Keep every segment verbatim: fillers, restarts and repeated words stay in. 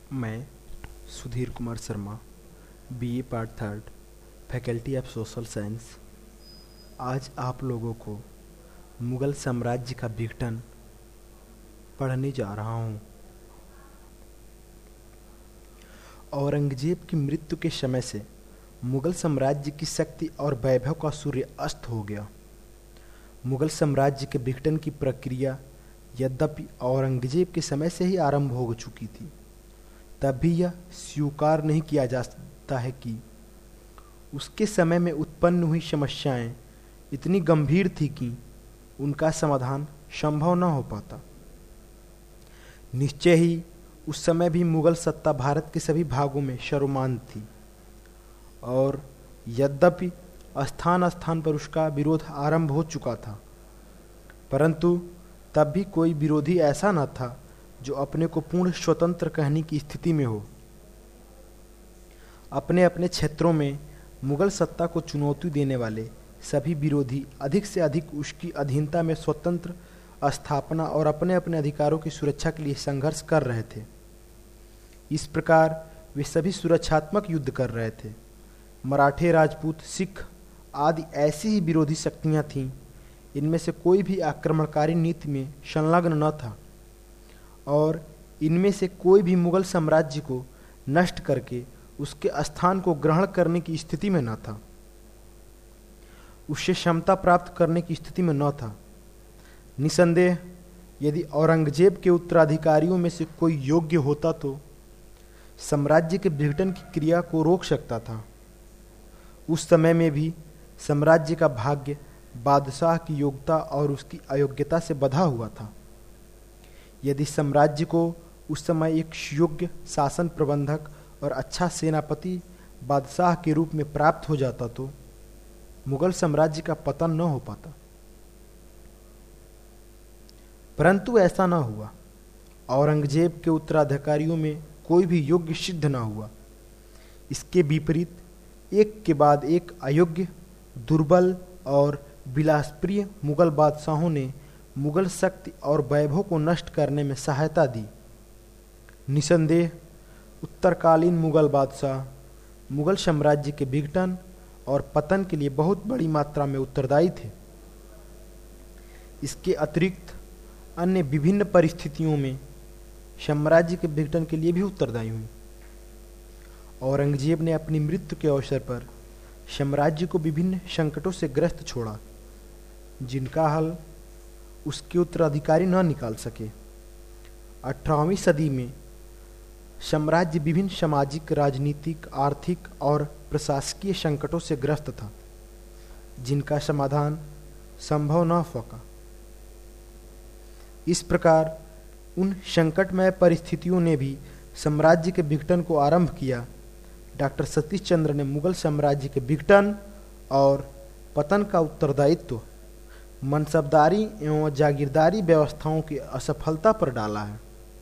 मैं Sudhir Kumar Sharma, BA part third, faculty of social science, आज आप लोगों को मुग़ल साम्राज्य का विघटन पढ़ने जा रहा हूँ। औरंगजेब की मृत्यु के समय से मुग़ल साम्राज्य की शक्ति और वैभव का सूर्य अस्त हो गया। मुग़ल साम्राज्य के विघटन की प्रक्रिया यद्यपि औरंगजेब के समय से ही आरंभ हो चुकी थी, तब भी यह स्वीकार नहीं किया जा सकता है कि उसके समय में उत्पन्न हुई समस्याएं इतनी गंभीर थी कि उनका समाधान संभव न हो पाता। निश्चय ही उस समय भी मुग़ल सत्ता भारत के सभी भागों में सर्वमान्य थी और यद्यपि स्थान स्थान पर उसका विरोध आरंभ हो चुका था, परंतु तब भी कोई विरोधी ऐसा न था जो अपने को पूर्ण स्वतंत्र कहने की स्थिति में हो। अपने अपने क्षेत्रों में मुग़ल सत्ता को चुनौती देने वाले सभी विरोधी अधिक से अधिक उसकी अधीनता में स्वतंत्र स्थापना और अपने अपने अधिकारों की सुरक्षा के लिए संघर्ष कर रहे थे। इस प्रकार वे सभी सुरक्षात्मक युद्ध कर रहे थे। मराठे, राजपूत, सिख आदि ऐसी ही विरोधी शक्तियां थीं। इनमें से कोई भी आक्रमणकारी नीति में संलग्न न था और इनमें से कोई भी मुग़ल साम्राज्य को नष्ट करके उसके स्थान को ग्रहण करने की स्थिति में न था, उससे क्षमता प्राप्त करने की स्थिति में न था। निसंदेह यदि औरंगजेब के उत्तराधिकारियों में से कोई योग्य होता तो साम्राज्य के विघटन की क्रिया को रोक सकता था। उस समय में भी साम्राज्य का भाग्य बादशाह की योग्यता और उसकी अयोग्यता से बंधा हुआ था। यदि साम्राज्य को उस समय एक योग्य शासन प्रबंधक और अच्छा सेनापति बादशाह के रूप में प्राप्त हो जाता तो मुग़ल साम्राज्य का पतन न हो पाता, परंतु ऐसा न हुआ। औरंगजेब के उत्तराधिकारियों में कोई भी योग्य सिद्ध न हुआ। इसके विपरीत एक के बाद एक अयोग्य, दुर्बल और विलासप्रिय मुग़ल बादशाहों ने मुग़ल शक्ति और वैभव को नष्ट करने में सहायता दी। निसंदेह उत्तरकालीन मुग़ल बादशाह मुग़ल साम्राज्य के विघटन और पतन के लिए बहुत बड़ी मात्रा में उत्तरदायी थे। इसके अतिरिक्त अन्य विभिन्न परिस्थितियों में साम्राज्य के विघटन के लिए भी उत्तरदायी हुई। औरंगजेब ने अपनी मृत्यु के अवसर पर साम्राज्य को विभिन्न संकटों से ग्रस्त छोड़ा, जिनका हल उसके उत्तराधिकारी न निकाल सके। अठारहवीं सदी में साम्राज्य विभिन्न सामाजिक, राजनीतिक, आर्थिक और प्रशासकीय संकटों से ग्रस्त था, जिनका समाधान संभव न सका। इस प्रकार उन संकटमय परिस्थितियों ने भी साम्राज्य के विघटन को आरंभ किया। डॉक्टर सतीश चंद्र ने मुग़ल साम्राज्य के विघटन और पतन का उत्तरदायित्व मनसबदारी एवं जागीरदारी व्यवस्थाओं की असफलता पर डाला है।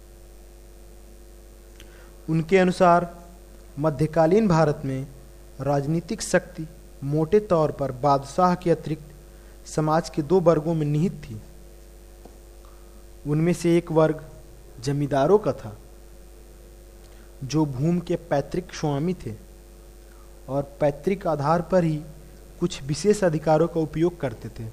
उनके अनुसार मध्यकालीन भारत में राजनीतिक शक्ति मोटे तौर पर बादशाह के अतिरिक्त समाज के दो वर्गों में निहित थी। उनमें से एक वर्ग जमींदारों का था, जो भूमि के पैतृक स्वामी थे और पैतृक आधार पर ही कुछ विशेष अधिकारों का उपयोग करते थे।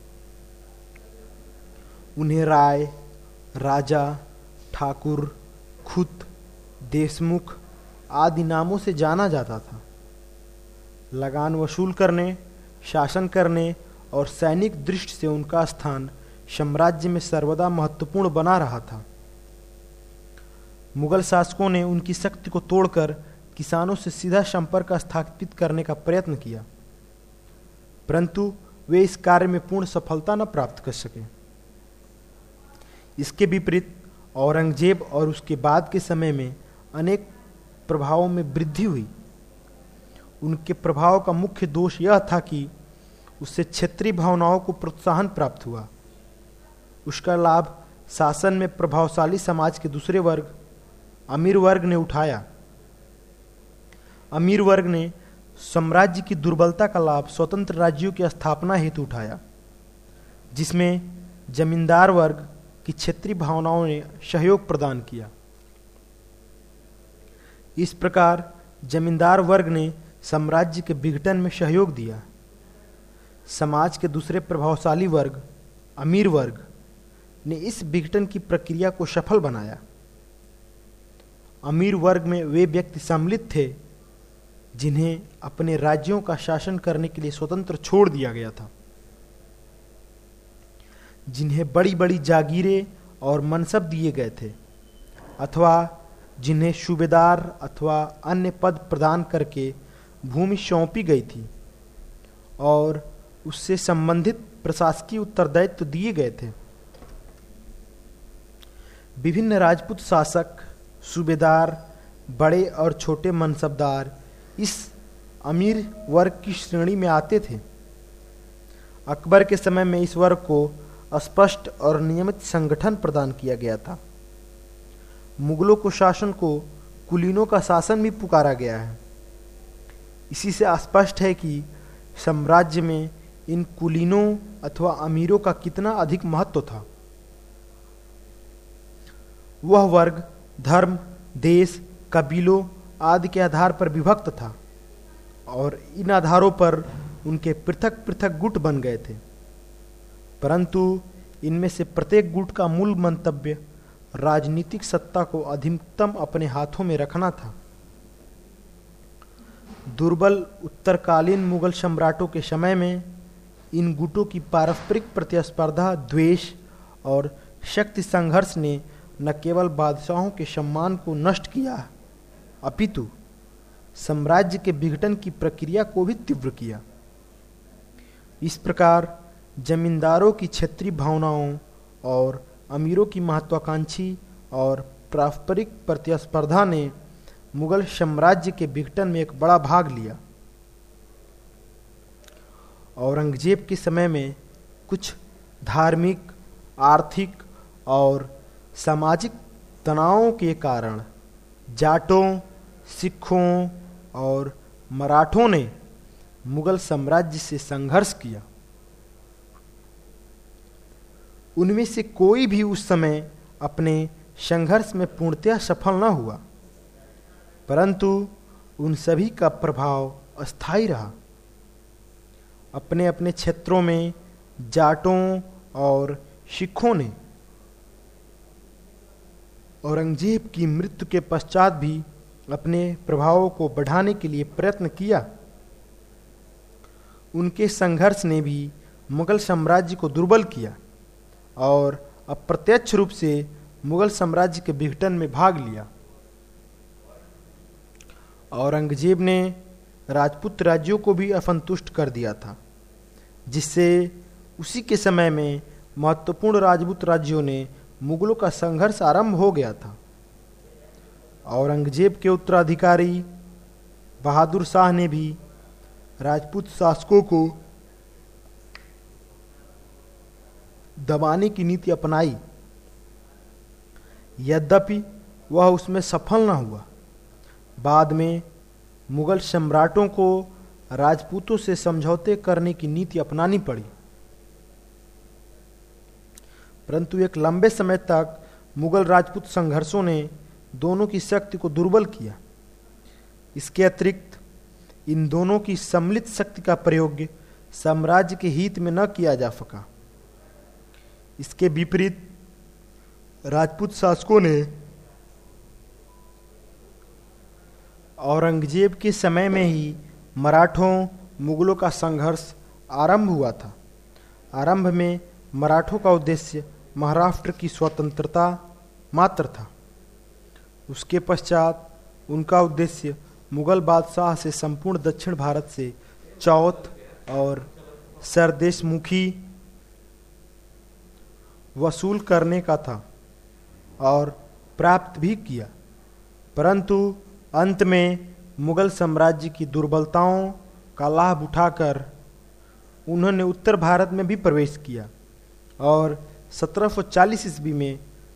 उन्हें राय, राजा, ठाकुर, खुत, देशमुख आदि नामों से जाना जाता था। लगान वसूल करने, शासन करने और सैनिक दृष्टि से उनका स्थान साम्राज्य में सर्वदा महत्वपूर्ण बना रहा था। मुग़ल शासकों ने उनकी शक्ति को तोड़कर किसानों से सीधा संपर्क स्थापित करने का प्रयत्न किया, परंतु वे इस कार्य में पूर्ण सफलता न प्राप्त कर सके। इसके विपरीत औरंगजेब और उसके बाद के समय में अनेक प्रभावों में वृद्धि हुई। उनके प्रभाव का मुख्य दोष यह था कि उससे क्षेत्रीय भावनाओं को प्रोत्साहन प्राप्त हुआ। उसका लाभ शासन में प्रभावशाली समाज के दूसरे वर्ग अमीर वर्ग ने उठाया। अमीर वर्ग ने साम्राज्य की दुर्बलता का लाभ स्वतंत्र राज्यों की स्थापना हेतु उठाया, जिसमें जमींदार वर्ग की क्षेत्रीय भावनाओं ने सहयोग प्रदान किया। इस प्रकार जमींदार वर्ग ने साम्राज्य के विघटन में सहयोग दिया। समाज के दूसरे प्रभावशाली वर्ग, अमीर वर्ग, ने इस विघटन की प्रक्रिया को सफल बनाया। अमीर वर्ग में वे व्यक्ति सम्मिलित थे जिन्हें अपने राज्यों का शासन करने के लिए स्वतंत्र छोड़ दिया गया था, जिन्हें बड़ी बड़ी जागीरें और मनसब दिए गए थे, अथवा जिन्हें सूबेदार अथवा अन्य पद प्रदान करके भूमि सौंपी गई थी और उससे संबंधित प्रशासकीय उत्तरदायित्व दिए गए थे। विभिन्न राजपूत शासक, सूबेदार, बड़े और छोटे मनसबदार इस अमीर वर्ग की श्रेणी में आते थे। अकबर के समय में इस वर्ग को स्पष्ट और नियमित संगठन प्रदान किया गया था। मुगलों को शासन को कुलीनों का शासन भी पुकारा गया है। इसी से स्पष्ट है कि साम्राज्य में इन कुलीनों अथवा अमीरों का कितना अधिक महत्व था। वह वर्ग धर्म, देश, कबीलों आदि के आधार पर विभक्त था और इन आधारों पर उनके पृथक पृथक गुट बन गए थे, परंतु इनमें से प्रत्येक गुट का मूल मंतव्य राजनीतिक सत्ता को अधिकतम अपने हाथों में रखना था। दुर्बल उत्तरकालीन मुगल सम्राटों के समय में इन गुटों की पारस्परिक प्रतिस्पर्धा, द्वेष और शक्ति संघर्ष ने न केवल बादशाहों के सम्मान को नष्ट किया, अपितु साम्राज्य के विघटन की प्रक्रिया को भी तीव्र किया। इस प्रकार जमींदारों की क्षेत्रीय भावनाओं और अमीरों की महत्वाकांक्षी और पारस्परिक प्रतिस्पर्धा ने मुगल साम्राज्य के विघटन में एक बड़ा भाग लिया। औरंगजेब के समय में कुछ धार्मिक, आर्थिक और सामाजिक तनावों के कारण जाटों, सिखों और मराठों ने मुगल साम्राज्य से संघर्ष किया। उनमें से कोई भी उस समय अपने संघर्ष में पूर्णतः सफल न हुआ, परंतु उन सभी का प्रभाव अस्थायी रहा। अपने अपने क्षेत्रों में जाटों और सिखों ने औरंगजेब की मृत्यु के पश्चात भी अपने प्रभावों को बढ़ाने के लिए प्रयत्न किया। उनके संघर्ष ने भी मुगल साम्राज्य को दुर्बल किया और अप्रत्यक्ष रूप से मुगल साम्राज्य के विघटन में भाग लिया। औरंगजेब ने राजपूत राज्यों को भी असंतुष्ट कर दिया था, जिससे उसी के समय में महत्वपूर्ण राजपूत राज्यों ने मुगलों का संघर्ष आरंभ हो गया था। औरंगजेब के उत्तराधिकारी बहादुर शाह ने भी राजपूत शासकों को दबाने की नीति अपनाई, यद्यपि वह उसमें सफल न हुआ। बाद में मुगल सम्राटों को राजपूतों से समझौते करने की नीति अपनानी पड़ी, परंतु एक लंबे समय तक मुगल राजपूत संघर्षों ने दोनों की शक्ति को दुर्बल किया। इसके अतिरिक्त इन दोनों की सम्मिलित शक्ति का प्रयोग साम्राज्य के हित में न किया जा सका। इसके विपरीत राजपूत शासकों ने औरंगजेब के समय में ही मराठों मुगलों का संघर्ष आरंभ हुआ था। आरंभ में मराठों का उद्देश्य महाराष्ट्र की स्वतंत्रता मात्र था। उसके पश्चात उनका उद्देश्य मुगल बादशाह से संपूर्ण दक्षिण भारत से चौथ और सरदेशमुखी वसूल करने का था और प्राप्त भी किया, परंतु अंत में मुगल साम्राज्य की दुर्बलताओं का लाभ उठाकर उन्होंने उत्तर भारत में भी प्रवेश किया और सत्रह सौ चालीस ईस्वी में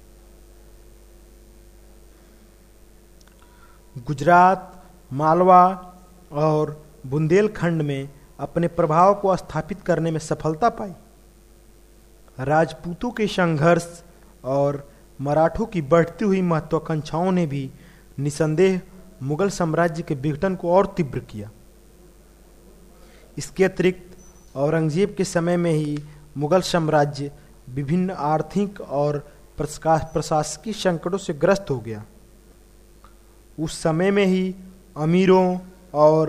गुजरात, मालवा और बुंदेलखंड में अपने प्रभाव को स्थापित करने में सफलता पाई। राजपूतों के संघर्ष और मराठों की बढ़ती हुई महत्वाकांक्षाओं ने भी निसंदेह मुगल साम्राज्य के विघटन को और तीव्र किया। इसके अतिरिक्त औरंगजेब के समय में ही मुगल साम्राज्य विभिन्न आर्थिक और प्रशासकीय संकटों से ग्रस्त हो गया। उस समय में ही अमीरों और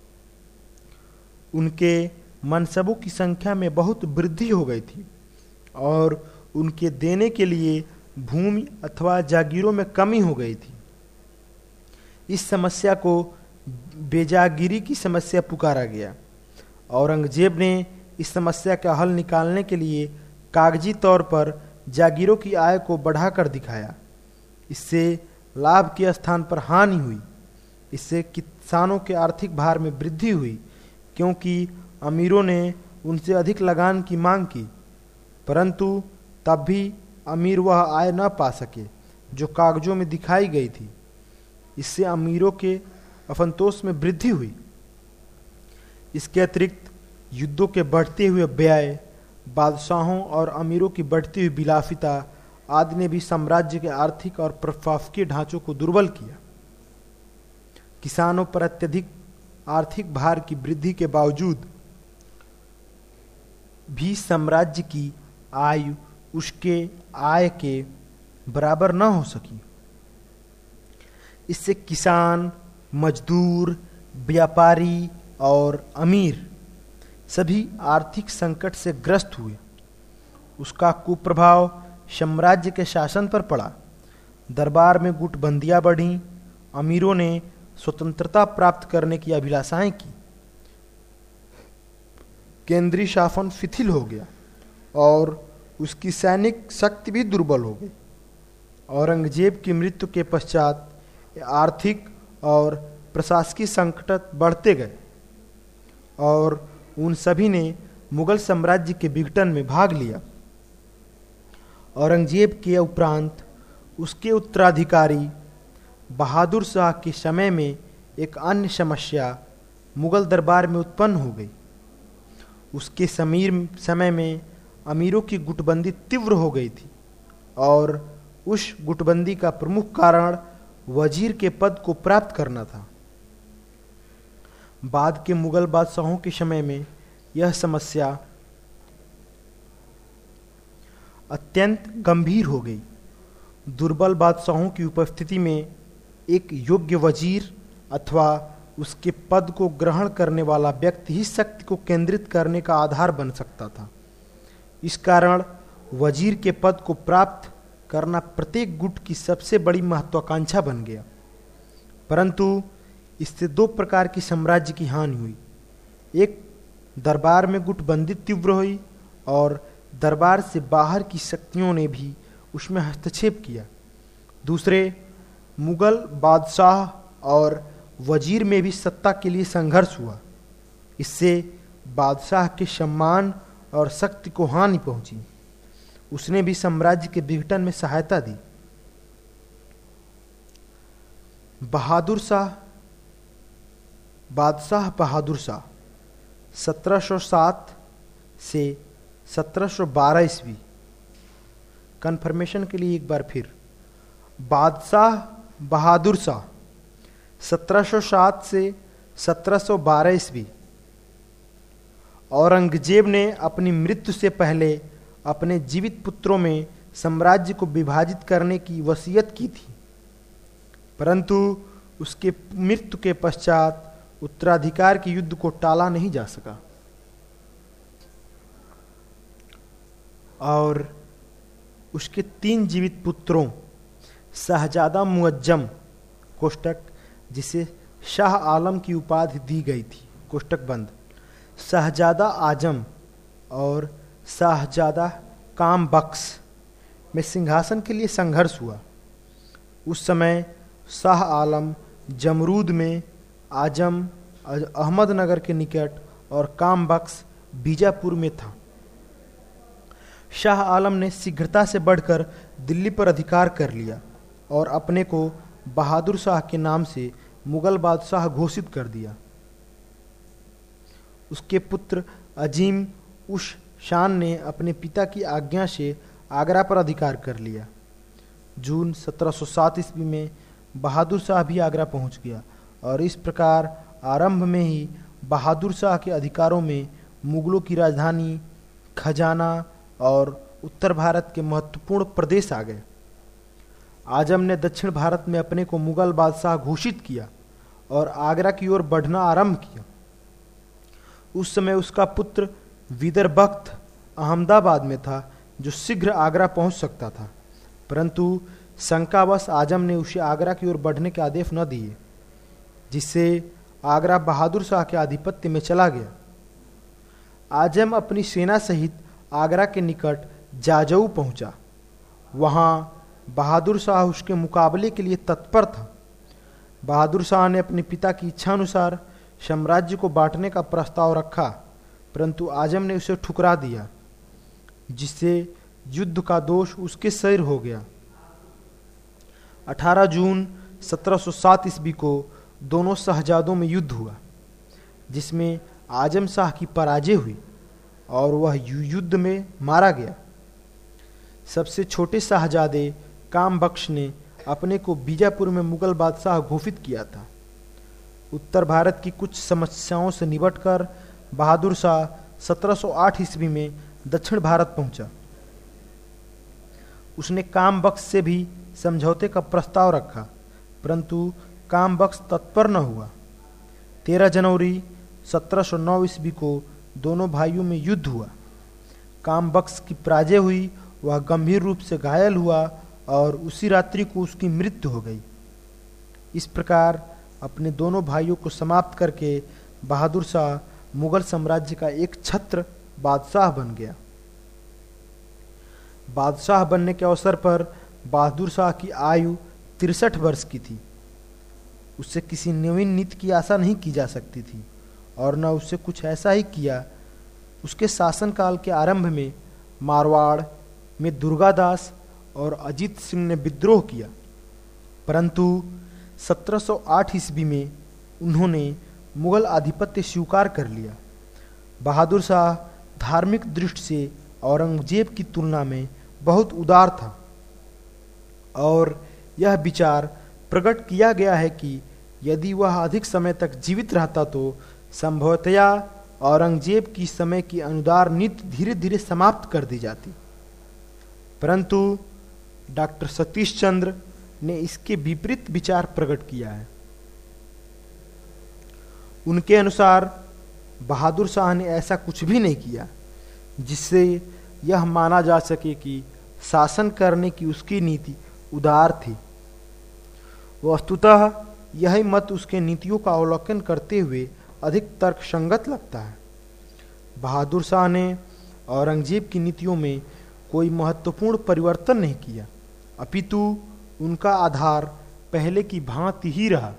उनके मनसबों की संख्या में बहुत वृद्धि हो गई थी और उनके देने के लिए भूमि अथवा जागीरों में कमी हो गई थी। इस समस्या को बेजागिरी की समस्या पुकारा गया। औरंगजेब ने इस समस्या का हल निकालने के लिए कागजी तौर पर जागीरों की आय को बढ़ाकर दिखाया। इससे लाभ के स्थान पर हानि हुई। इससे किसानों के आर्थिक भार में वृद्धि हुई, क्योंकि अमीरों ने उनसे अधिक लगान की मांग की, परंतु तब भी अमीर वह आय न पा सके जो कागजों में दिखाई गई थी। इससे अमीरों के असंतोष में वृद्धि हुई। इसके अतिरिक्त युद्धों के बढ़ते हुए व्यय, बादशाहों और अमीरों की बढ़ती हुई विलासिता आदि ने भी साम्राज्य के आर्थिक और प्रशासकीय ढांचों को दुर्बल किया। किसानों पर अत्यधिक आर्थिक भार की वृद्धि के बावजूद भी साम्राज्य की आयु उसके आय के बराबर न हो सकी। इससे किसान, मजदूर, व्यापारी और अमीर सभी आर्थिक संकट से ग्रस्त हुए। उसका कुप्रभाव साम्राज्य के शासन पर पड़ा। दरबार में गुटबंदियां बढ़ीं। अमीरों ने स्वतंत्रता प्राप्त करने की अभिलाषाएं की। केंद्रीय शासन शिथिल हो गया और उसकी सैनिक शक्ति भी दुर्बल हो गई। औरंगजेब की मृत्यु के पश्चात आर्थिक और प्रशासकीय संकट बढ़ते गए और उन सभी ने मुगल साम्राज्य के विघटन में भाग लिया। औरंगजेब के उपरांत उसके उत्तराधिकारी बहादुर शाह के समय में एक अन्य समस्या मुगल दरबार में उत्पन्न हो गई। उसके समीर समय में अमीरों की गुटबंदी तीव्र हो गई थी और उस गुटबंदी का प्रमुख कारण वजीर के पद को प्राप्त करना था। बाद के मुगल बादशाहों के समय में यह समस्या अत्यंत गंभीर हो गई। दुर्बल बादशाहों की उपस्थिति में एक योग्य वजीर अथवा उसके पद को ग्रहण करने वाला व्यक्ति ही शक्ति को केंद्रित करने का आधार बन सकता था। इस कारण वजीर के पद को प्राप्त करना प्रत्येक गुट की सबसे बड़ी महत्वाकांक्षा बन गया। परंतु इससे दो प्रकार की साम्राज्य की हानि हुई। एक, दरबार में गुटबंदी तीव्र हुई और दरबार से बाहर की शक्तियों ने भी उसमें हस्तक्षेप किया। दूसरे, मुगल बादशाह और वजीर में भी सत्ता के लिए संघर्ष हुआ। इससे बादशाह के सम्मान और शक्ति को हानि पहुंची। उसने भी साम्राज्य के विघटन में सहायता दी। बहादुर शाह बादशाह बहादुर शाह सत्रह सौ सात से सत्रह सौ बारह ईस्वी। कन्फर्मेशन के लिए एक बार फिर, बादशाह बहादुर शाह सत्रह सौ सात से सत्रह सौ बारह ईस्वी। औरंगजेब ने अपनी मृत्यु से पहले अपने जीवित पुत्रों में साम्राज्य को विभाजित करने की वसीयत की थी, परंतु उसके मृत्यु के पश्चात उत्तराधिकार के युद्ध को टाला नहीं जा सका और उसके तीन जीवित पुत्रों शहजादा मुअज्जम कोष्टक, जिसे शाह आलम की उपाधि दी गई थी कोष्टक बंद, शहजादा आजम और शहजादा काम बख्श में सिंहासन के लिए संघर्ष हुआ। उस समय शाह आलम जमरूद में, आजम अहमदनगर के निकट और काम बख्श बीजापुर में था। शाह आलम ने शीघ्रता से बढ़कर दिल्ली पर अधिकार कर लिया और अपने को बहादुर शाह के नाम से मुगल बादशाह घोषित कर दिया। उसके पुत्र अजीम उश शान ने अपने पिता की आज्ञा से आगरा पर अधिकार कर लिया। जून सत्रह सौ सात ईस्वी में बहादुर शाह भी आगरा पहुंच गया और इस प्रकार आरंभ में ही बहादुर शाह के अधिकारों में मुगलों की राजधानी, खजाना और उत्तर भारत के महत्वपूर्ण प्रदेश आ गए। आजम ने दक्षिण भारत में अपने को मुगल बादशाह घोषित किया और आगरा की ओर बढ़ना आरंभ किया। उस समय उसका पुत्र विदर्भक्त अहमदाबाद में था, जो शीघ्र आगरा पहुंच सकता था, परंतु शंकावश आजम ने उसे आगरा की ओर बढ़ने के आदेश न दिए, जिससे आगरा बहादुर शाह के आधिपत्य में चला गया। आजम अपनी सेना सहित आगरा के निकट जाजऊ पहुंचा। वहां बहादुर शाह उसके मुकाबले के लिए तत्पर था। बहादुर शाह ने अपने पिता की इच्छानुसार साम्राज्य को बांटने का प्रस्ताव रखा, परंतु आजम ने उसे ठुकरा दिया, जिससे युद्ध का दोष उसके सिर हो गया। अठारह जून सत्रह सौ सात ईस्वी को दोनों शहजादों में युद्ध हुआ, जिसमें आजम शाह की पराजय हुई और वह युद्ध में मारा गया। सबसे छोटे शाहजादे काम बख्श ने अपने को बीजापुर में मुगल बादशाह घोषित किया था। उत्तर भारत की कुछ समस्याओं से निपटकर बहादुर शाह सत्रह सौ आठ ईस्वी में दक्षिण भारत पहुंचा। उसने काम बख्श से भी समझौते का प्रस्ताव रखा, परंतु काम बख्श तत्पर न हुआ। तेरह जनवरी सत्रह सौ नौ ईस्वी को दोनों भाइयों में युद्ध हुआ। काम बख्श की पराजय हुई, वह गंभीर रूप से घायल हुआ और उसी रात्रि को उसकी मृत्यु हो गई। इस प्रकार अपने दोनों भाइयों को समाप्त करके बहादुर शाह मुगल साम्राज्य का एक छत्र बादशाह बन गया। बादशाह बनने के अवसर पर बहादुर शाह की आयु तिरसठ वर्ष की थी। उससे किसी नवीन नीति की आशा नहीं की जा सकती थी और न उससे कुछ ऐसा ही किया। उसके शासनकाल के आरंभ में मारवाड़ में दुर्गादास और अजीत सिंह ने विद्रोह किया, परंतु सत्रह सौ आठ ईस्वी में उन्होंने मुगल आधिपत्य स्वीकार कर लिया। बहादुर शाह धार्मिक दृष्टि से औरंगजेब की तुलना में बहुत उदार था और यह विचार प्रकट किया गया है कि यदि वह अधिक समय तक जीवित रहता तो संभवतया औरंगजेब की समय की अनुदार नीति धीरे धीरे समाप्त कर दी जाती, परंतु डॉक्टर सतीश चंद्र ने इसके विपरीत विचार प्रकट किया है। उनके अनुसार बहादुर शाह ने ऐसा कुछ भी नहीं किया जिससे यह माना जा सके कि शासन करने की उसकी नीति उदार थी। वस्तुतः यही मत उसके नीतियों का अवलोकन करते हुए अधिक तर्कसंगत लगता है। बहादुर शाह ने औरंगजेब की नीतियों में कोई महत्वपूर्ण परिवर्तन नहीं किया, अपितु उनका आधार पहले की भांति ही रहा।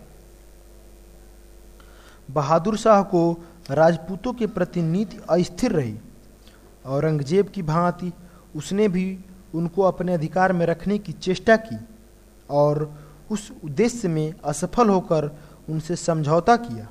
बहादुर शाह को राजपूतों के प्रति नीति अस्थिर रही। औरंगजेब की भांति उसने भी उनको अपने अधिकार में रखने की चेष्टा की और उस उद्देश्य में असफल होकर उनसे समझौता किया।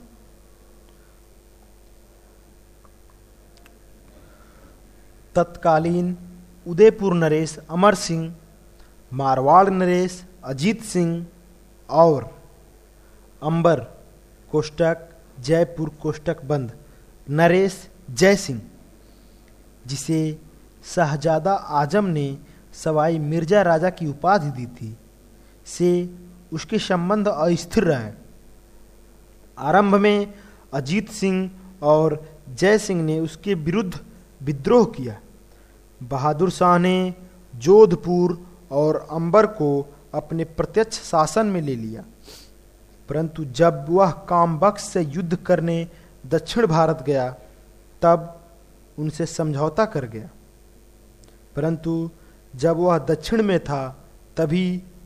तत्कालीन उदयपुर नरेश अमर सिंह, मारवाड़ नरेश अजीत सिंह और अंबर कोष्टक जयपुर कोष्टक बंद नरेश जय सिंह, जिसे शहजादा आजम ने सवाई मिर्जा राजा की उपाधि दी थी, से उसके संबंध अस्थिर रहे। आरंभ में अजीत सिंह और जय सिंह ने उसके विरुद्ध विद्रोह किया। बहादुर शाह ने जोधपुर और अंबर को अपने प्रत्यक्ष शासन में ले लिया, परंतु जब वह कामबख्श से युद्ध करने दक्षिण भारत गया तब उनसे समझौता कर गया, परंतु जब वह दक्षिण में था तभी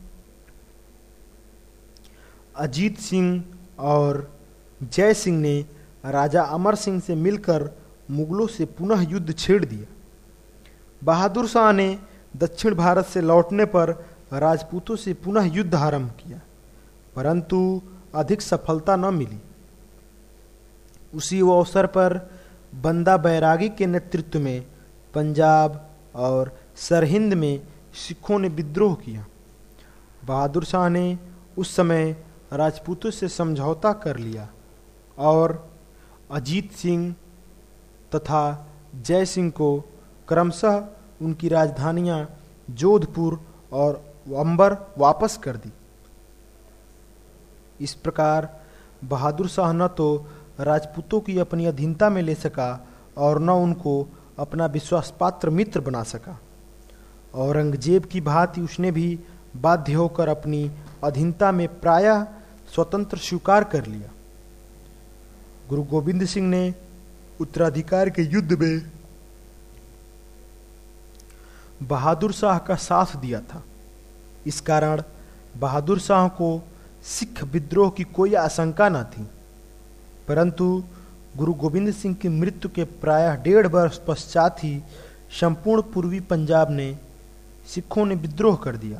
अजीत सिंह और जय सिंह ने राजा अमर सिंह से मिलकर मुगलों से पुनः युद्ध छेड़ दिया। बहादुर शाह ने दक्षिण भारत से लौटने पर राजपूतों से पुनः युद्ध आरंभ किया, परंतु अधिक सफलता न मिली। उसी अवसर पर बंदा बैरागी के नेतृत्व में पंजाब और सरहिंद में सिखों ने विद्रोह किया। बहादुर शाह ने उस समय राजपूतों से समझौता कर लिया और अजीत सिंह तथा जय सिंह को क्रमशः उनकी राजधानियां जोधपुर और अंबर वापस कर दी। इस प्रकार बहादुर शाह न तो राजपूतों की अपनी अधीनता में ले सका और न उनको अपना विश्वासपात्र मित्र बना सका। औरंगजेब की भांति उसने भी बाध्य होकर अपनी अधीनता में प्रायः स्वतंत्र स्वीकार कर लिया। गुरु गोविंद सिंह ने उत्तराधिकार के युद्ध में बहादुर शाह का साथ दिया था। इस कारण बहादुर शाह को सिख विद्रोह की कोई आशंका न थी, परंतु गुरु गोविंद सिंह की मृत्यु के प्रायः डेढ़ वर्ष पश्चात ही संपूर्ण पूर्वी पंजाब ने सिखों ने विद्रोह कर दिया।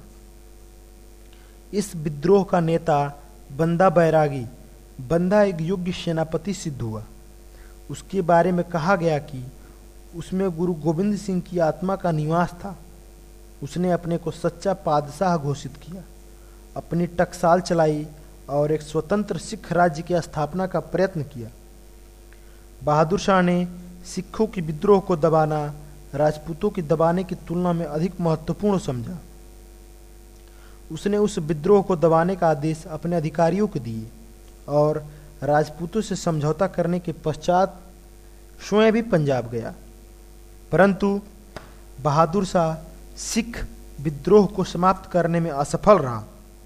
इस विद्रोह का नेता बंदा बैरागी बंदा एक योग्य सेनापति सिद्ध हुआ। उसके बारे में कहा गया कि उसमें गुरु गोविंद सिंह की आत्मा का निवास था। उसने अपने को सच्चा पादशाह घोषित किया, अपनी टकसाल चलाई और एक स्वतंत्र सिख राज्य की स्थापना का प्रयत्न किया। बहादुर शाह ने सिखों की विद्रोह को दबाना राजपूतों की दबाने की तुलना में अधिक महत्वपूर्ण समझा। उसने उस विद्रोह को दबाने का आदेश अपने अधिकारियों को दिए और राजपूतों से समझौता करने के पश्चात स्वयं भी पंजाब गया, परंतु बहादुर शाह सिख विद्रोह को समाप्त करने में असफल रहा।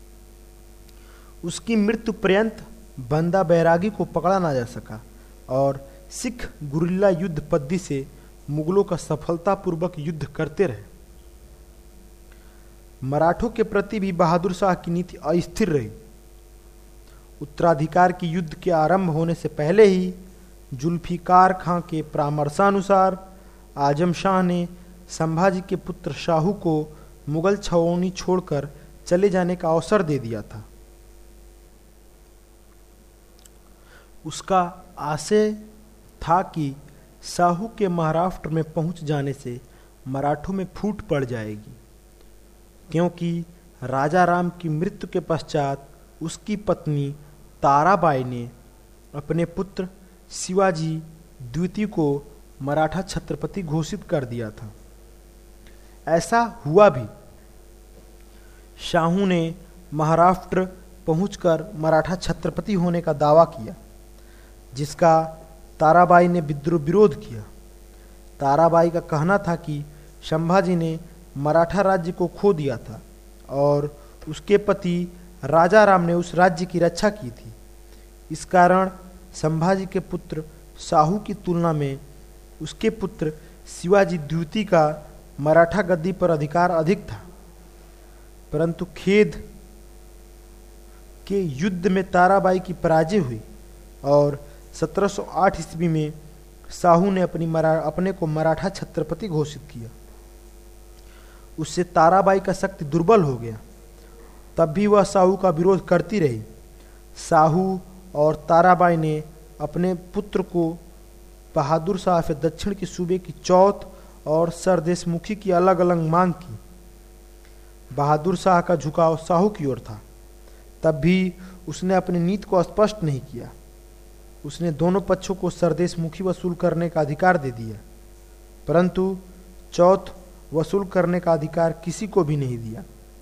उसकी मृत्यु पर्यंत बंदा बैरागी को पकड़ा ना जा सका और सिख गुरिल्ला युद्ध पद्धति से मुगलों का सफलतापूर्वक युद्ध करते रहे। मराठों के प्रति भी बहादुर शाह की नीति अस्थिर रही। उत्तराधिकार की युद्ध के आरंभ होने से पहले ही जुल्फिकार खां के परामर्शानुसार आजम शाह ने संभाजी के पुत्र शाहू को मुगल छावनी छोड़कर चले जाने का अवसर दे दिया था। उसका आशय था कि शाहू के महाराष्ट्र में पहुंच जाने से मराठों में फूट पड़ जाएगी, क्योंकि राजा राम की मृत्यु के पश्चात उसकी पत्नी ताराबाई ने अपने पुत्र शिवाजी द्वितीय को मराठा छत्रपति घोषित कर दिया था। ऐसा हुआ भी। शाहू ने महाराष्ट्र पहुंचकर मराठा छत्रपति होने का दावा किया, जिसका ताराबाई ने विद्रोह विरोध किया। ताराबाई का कहना था कि संभाजी ने मराठा राज्य को खो दिया था और उसके पति राजा राम ने उस राज्य की रक्षा की थी। इस कारण संभाजी के पुत्र शाहू की तुलना में उसके पुत्र शिवाजी द्वितीय का मराठा गद्दी पर अधिकार अधिक था। परंतु खेद के युद्ध में ताराबाई की पराजय हुई और सत्रह सौ आठ ईस्वी में शाहू ने अपनी मरा अपने को मराठा छत्रपति घोषित किया। उससे ताराबाई का शक्ति दुर्बल हो गया। तब भी वह शाहू का विरोध करती रही। शाहू और ताराबाई ने अपने पुत्र को बहादुर शाह से दक्षिण के सूबे की चौथ और सरदेशमुखी की अलग अलग मांग की। बहादुर शाह का झुकाव शाहू की ओर था। तब भी उसने अपनी नीति को स्पष्ट नहीं किया। उसने दोनों पक्षों को सरदेशमुखी वसूल करने का अधिकार दे दिया, परंतु चौथ वसूल करने का अधिकार किसी को भी नहीं दिया।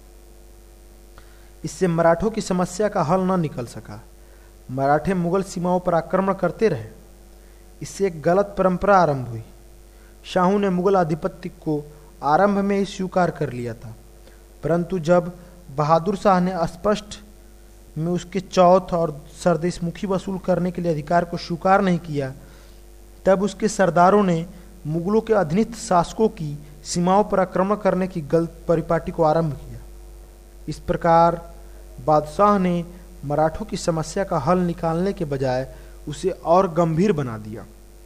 इससे मराठों की समस्या का हल न निकल सका। मराठे मुगल सीमाओं पर आक्रमण करते रहे। इससे एक गलत परंपरा आरंभ हुई। शाहू ने मुगल आधिपत्य को आरंभ में ही स्वीकार कर लिया था, परंतु जब बहादुर शाह ने स्पष्ट में उसके चौथ और सरदेशमुखी वसूल करने के लिए अधिकार को स्वीकार नहीं किया, तब उसके सरदारों ने मुगलों के अधीनस्थ शासकों की सीमाओं पर आक्रमण करने की गलत परिपाटी को आरंभ किया। इस प्रकार बादशाह ने मराठों की समस्या का हल निकालने के बजाय उसे और गंभीर बना दिया।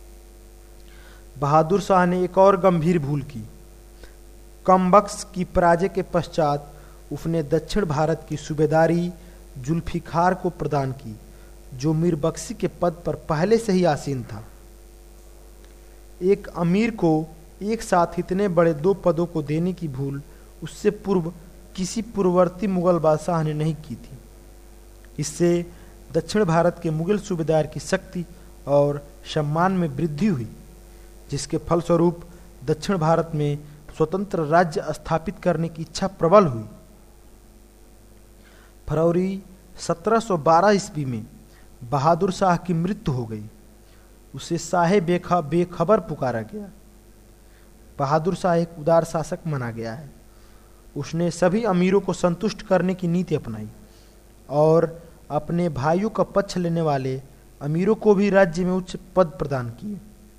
बहादुर शाह ने एक और गंभीर भूल की। कमबख्श की पराजय के पश्चात उसने दक्षिण भारत की सूबेदारी जुल्फिकार को प्रदान की, जो मीर बख्शी के पद पर पहले से ही आसीन था। एक अमीर को एक साथ इतने बड़े दो पदों को देने की भूल उससे पूर्व किसी पूर्ववर्ती मुगल बादशाह ने नहीं की थी। इससे दक्षिण भारत के मुगल सूबेदार की शक्ति और सम्मान में वृद्धि हुई, जिसके फलस्वरूप दक्षिण भारत में स्वतंत्र राज्य स्थापित करने की इच्छा प्रबल हुई। फरवरी सत्रह सौ बारह ईस्वी में बहादुर शाह की मृत्यु हो गई। उसे शाहे बेखा बेखबर पुकारा गया। बहादुर शाह एक उदार शासक माना गया है। उसने सभी अमीरों को संतुष्ट करने की नीति अपनाई और अपने भाइयों का पक्ष लेने वाले अमीरों को भी राज्य में उच्च पद प्रदान किए।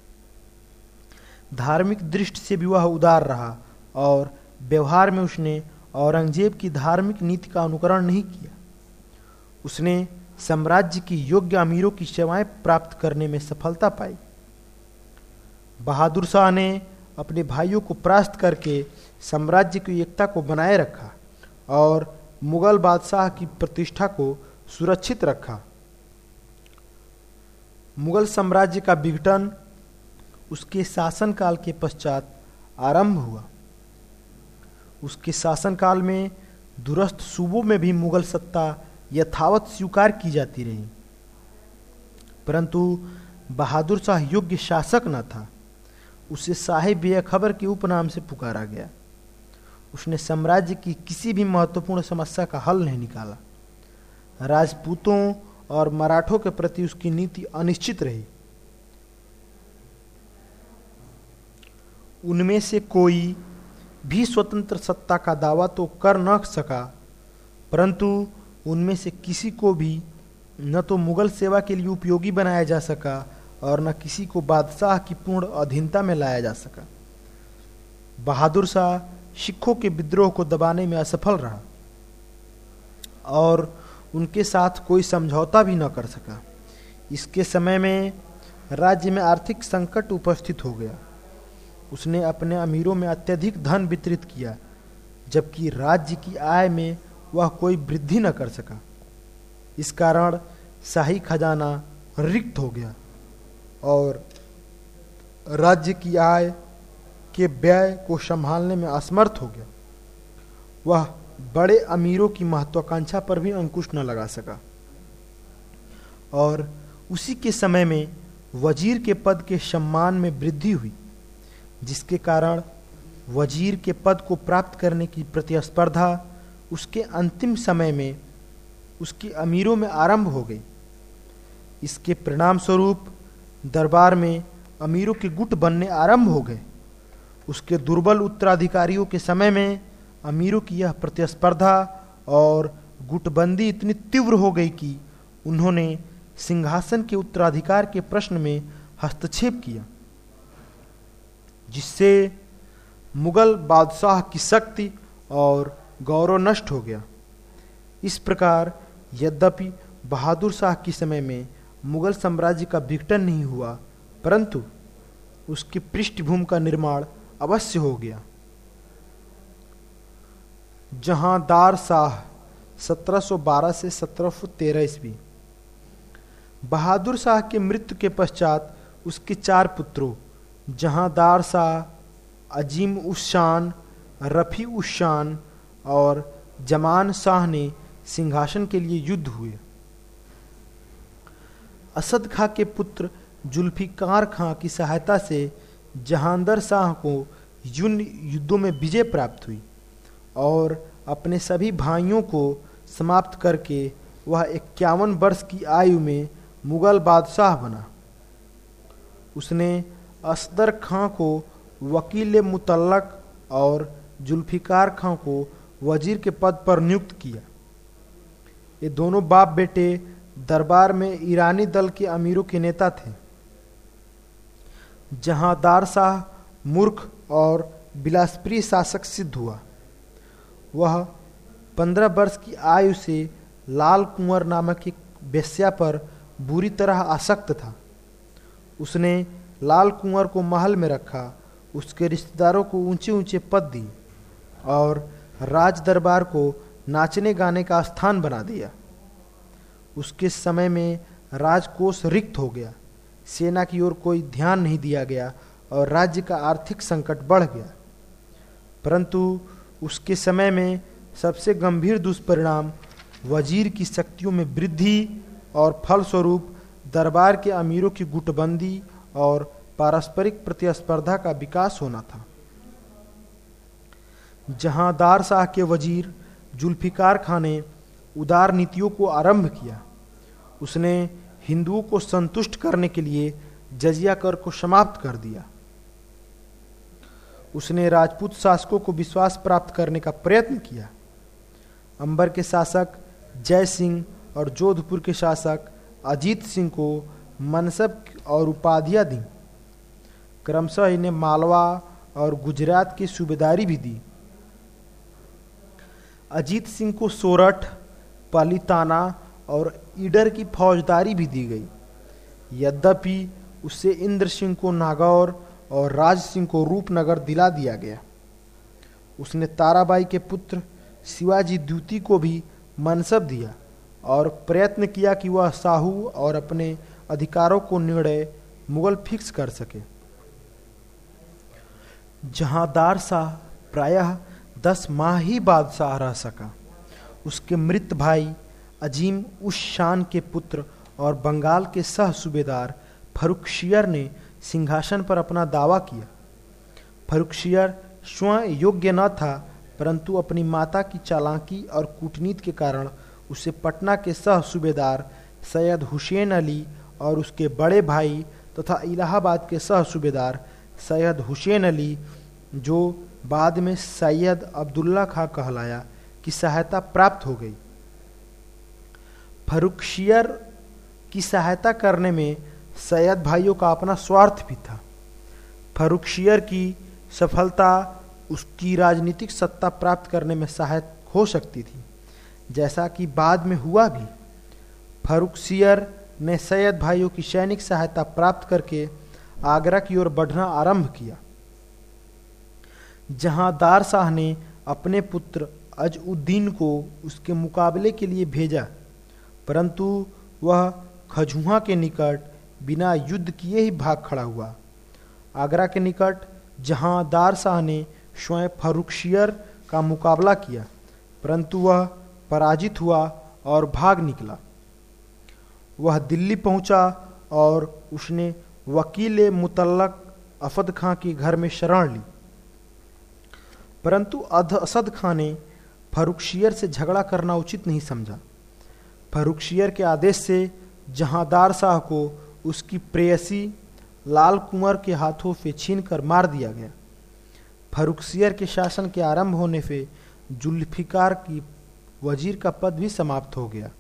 धार्मिक दृष्टि से भी वह उदार रहा और व्यवहार में उसने औरंगजेब की धार्मिक नीति का अनुकरण नहीं किया। उसने साम्राज्य की योग्य अमीरों की सेवाएं प्राप्त करने में सफलता पाई। बहादुर शाह ने अपने भाइयों को परास्त करके साम्राज्य की एकता को बनाए रखा और मुगल बादशाह की प्रतिष्ठा को सुरक्षित रखा। मुगल साम्राज्य का विघटन उसके शासनकाल के पश्चात आरंभ हुआ। उसके शासनकाल में दूरस्थ सूबों में भी मुगल सत्ता यथावत स्वीकार की जाती रही, परंतु बहादुर शाह योग्य शासक न था। उसे शाहे बेखबर के उपनाम से पुकारा गया। उसने साम्राज्य की किसी भी महत्वपूर्ण समस्या का हल नहीं निकाला। राजपूतों और मराठों के प्रति उसकी नीति अनिश्चित रही। उनमें से कोई भी स्वतंत्र सत्ता का दावा तो कर न सका, परंतु उनमें से किसी को भी न तो मुगल सेवा के लिए उपयोगी बनाया जा सका और न किसी को बादशाह की पूर्ण अधीनता में लाया जा सका। बहादुर शाह सिखों के विद्रोह को दबाने में असफल रहा और उनके साथ कोई समझौता भी न कर सका। इसके समय में राज्य में आर्थिक संकट उपस्थित हो गया। उसने अपने अमीरों में अत्यधिक धन वितरित किया, जबकि राज्य की आय में वह कोई वृद्धि न कर सका। इस कारण शाही खजाना रिक्त हो गया और राज्य की आय के व्यय को संभालने में असमर्थ हो गया। वह बड़े अमीरों की महत्वाकांक्षा पर भी अंकुश न लगा सका और उसी के समय में वजीर के पद के सम्मान में वृद्धि हुई, जिसके कारण वजीर के पद को प्राप्त करने की प्रतिस्पर्धा उसके अंतिम समय में उसके अमीरों में आरंभ हो गई। इसके परिणाम स्वरूप दरबार में अमीरों के गुट बनने आरंभ हो गए। उसके दुर्बल उत्तराधिकारियों के समय में अमीरों की यह प्रतिस्पर्धा और गुटबंदी इतनी तीव्र हो गई कि उन्होंने सिंहासन के उत्तराधिकार के प्रश्न में हस्तक्षेप किया, जिससे मुगल बादशाह की शक्ति और गौरव नष्ट हो गया। इस प्रकार यद्यपि बहादुर शाह के समय में मुगल साम्राज्य का विघटन नहीं हुआ, परंतु उसकी पृष्ठभूमि का निर्माण अवश्य हो गया। जहांदार शाह सत्रह सौ बारह से सत्रह सौ तेरह ईस्वी। बहादुर शाह के मृत्यु के पश्चात उसके चार पुत्रों जहांदार शाह, अजीम उस शान, रफी उस शान और जमान शाह ने सिंहासन के लिए युद्ध हुए। असद खां के पुत्र जुल्फिकार खां की सहायता से जहांदर शाह को युन युद्धों में विजय प्राप्त हुई और अपने सभी भाइयों को समाप्त करके वह इक्यावन वर्ष की आयु में मुगल बादशाह बना। उसने असदर खां को वकील मुतल्लक और जुल्फिकार खां को वजीर के पद पर नियुक्त किया। ये दोनों बाप बेटे दरबार में ईरानी दल के अमीरों के नेता थे। जहांदार शाह मूर्ख और विलासप्रिय शासक सिद्ध हुआ। वह पंद्रह वर्ष की आयु से लाल कुंवर नामक एक वेश्या पर बुरी तरह आसक्त था। उसने लाल कुंवर को महल में रखा, उसके रिश्तेदारों को ऊंचे ऊंचे पद दिए और राज दरबार को नाचने गाने का स्थान बना दिया। उसके समय में राजकोष रिक्त हो गया, सेना की ओर कोई ध्यान नहीं दिया गया और राज्य का आर्थिक संकट बढ़ गया। परंतु उसके समय में सबसे गंभीर दुष्परिणाम वजीर की शक्तियों में वृद्धि और फलस्वरूप दरबार के अमीरों की गुटबंदी और पारस्परिक प्रतिस्पर्धा का विकास होना था। जहां दार शाह के वजीर जुल्फिकार खां ने उदार नीतियों को आरंभ किया, उसने हिंदुओं को संतुष्ट करने के लिए जजिया कर को समाप्त कर दिया। उसने राजपूत शासकों को विश्वास प्राप्त करने का प्रयत्न किया। अंबर के शासक जय सिंह और जोधपुर के शासक अजीत सिंह को मनसब और उपाधियां दी। क्रमशः इन्हें मालवा और गुजरात की सूबेदारी भी दी। अजीत सिंह को सोरठ, पालीताना और ईडर की फौजदारी भी दी गई। यद्यपि उससे इंद्र सिंह को नागौर और राज सिंह को रूपनगर दिला दिया गया। उसने ताराबाई के पुत्र शिवाजी द्वितीय को भी मनसब दिया और प्रयत्न किया कि वह साहू और अपने अधिकारों को निर्णय मुगल फिक्स कर सके। जहां दार शाह प्रायः दस माह ही बादशाह रह सका, उसके मृत भाई अजीम उस शान के पुत्र और बंगाल के सह सूबेदार फर्रुखसियर ने सिंहासन पर अपना दावा किया। फर्रुखसियर स्वयं योग्य न था, परंतु अपनी माता की चालाकी और कूटनीति के कारण उसे पटना के सह सूबेदार सैयद हुसैन अली और उसके बड़े भाई तथा इलाहाबाद के सह सूबेदार सैयद हुसैन अली, जो बाद में सैयद अब्दुल्ला खां कहलाया, की सहायता प्राप्त हो गई। फर्रुखसियर की सहायता करने में सैयद भाइयों का अपना स्वार्थ भी था। फर्रुखसियर की सफलता उसकी राजनीतिक सत्ता प्राप्त करने में सहायक हो सकती थी, जैसा कि बाद में हुआ भी। फर्रुखसियर ने सैयद भाइयों की सैनिक सहायता प्राप्त करके आगरा की ओर बढ़ना आरंभ किया। जहां दार शाह ने अपने पुत्र अजउद्दीन को उसके मुकाबले के लिए भेजा, परंतु वह खजुहा के निकट बिना युद्ध किए ही भाग खड़ा हुआ। आगरा के निकट जहां दार शाह ने स्वयं फर्रुखसियर का मुकाबला किया, परंतु वह पराजित हुआ और भाग निकला। वह दिल्ली पहुंचा और उसने वकील मुतल्लक असद खां के घर में शरण ली, परंतु असद खां ने फर्रुखसियर से झगड़ा करना उचित नहीं समझा। फर्रुखसियर के आदेश से जहांदार शाह को उसकी प्रेयसी लाल कुंवर के हाथों से छीनकर मार दिया गया। फर्रुखसियर के शासन के आरंभ होने से जुल्फिकार की वजीर का पद भी समाप्त हो गया।